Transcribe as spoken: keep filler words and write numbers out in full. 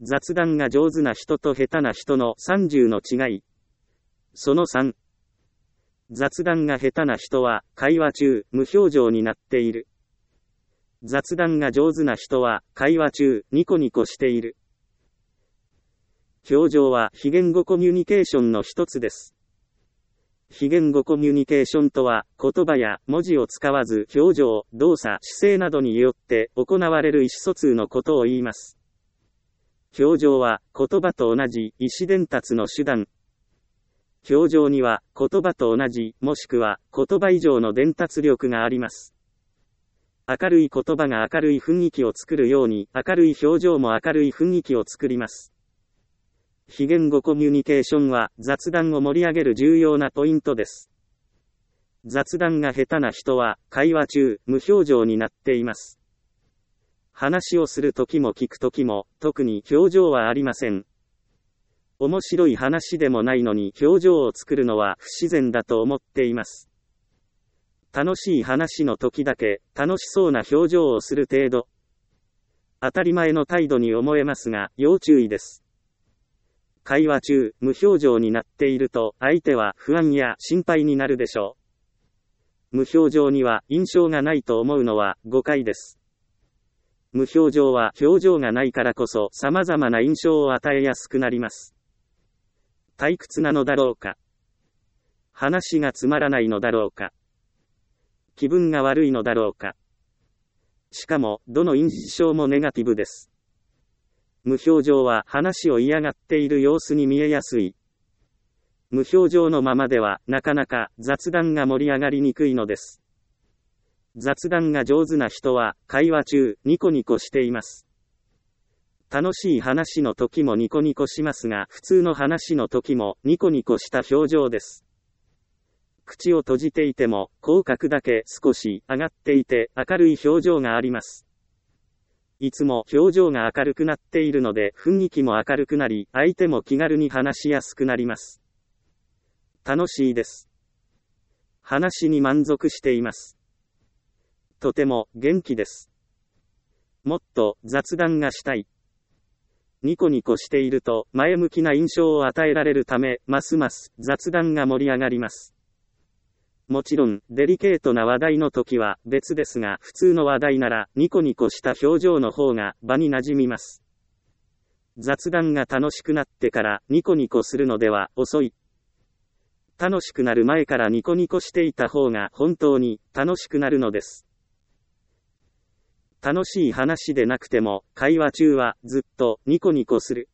雑談が上手な人と下手な人のさんじゅうの違い。そのさん。雑談が下手な人は、会話中、無表情になっている。雑談が上手な人は、会話中、ニコニコしている。表情は非言語コミュニケーションの一つです。非言語コミュニケーションとは、言葉や文字を使わず表情、動作、姿勢などによって行われる意思疎通のことを言います。表情は言葉と同じ意思伝達の手段。表情には言葉と同じもしくは言葉以上の伝達力があります。明るい言葉が明るい雰囲気を作るように明るい表情も明るい雰囲気を作ります。非言語コミュニケーションは雑談を盛り上げる重要なポイントです。雑談が下手な人は会話中無表情になっています。話をするときも聞くときも特に表情はありません。面白い話でもないのに表情を作るのは不自然だと思っています。楽しい話の時だけ楽しそうな表情をする程度。当たり前の態度に思えますが要注意です。会話中無表情になっていると相手は不安や心配になるでしょう。無表情には印象がないと思うのは誤解です。無表情は表情がないからこそ様々な印象を与えやすくなります。退屈なのだろうか。話がつまらないのだろうか。気分が悪いのだろうか。しかも、どの印象もネガティブです。無表情は話を嫌がっている様子に見えやすい。無表情のままでは、なかなか雑談が盛り上がりにくいのです。雑談が上手な人は、会話中、ニコニコしています。楽しい話の時もニコニコしますが、普通の話の時もニコニコした表情です。口を閉じていても、口角だけ少し上がっていて明るい表情があります。いつも表情が明るくなっているので、雰囲気も明るくなり、相手も気軽に話しやすくなります。楽しいです。話に満足しています。とても元気です。もっと雑談がしたい。ニコニコしていると前向きな印象を与えられるため、ますます雑談が盛り上がります。もちろん、デリケートな話題の時は別ですが、普通の話題ならニコニコした表情の方が場に馴染みます。雑談が楽しくなってからニコニコするのでは遅い。楽しくなる前からニコニコしていた方が本当に楽しくなるのです。楽しい話でなくても、会話中はずっとニコニコする。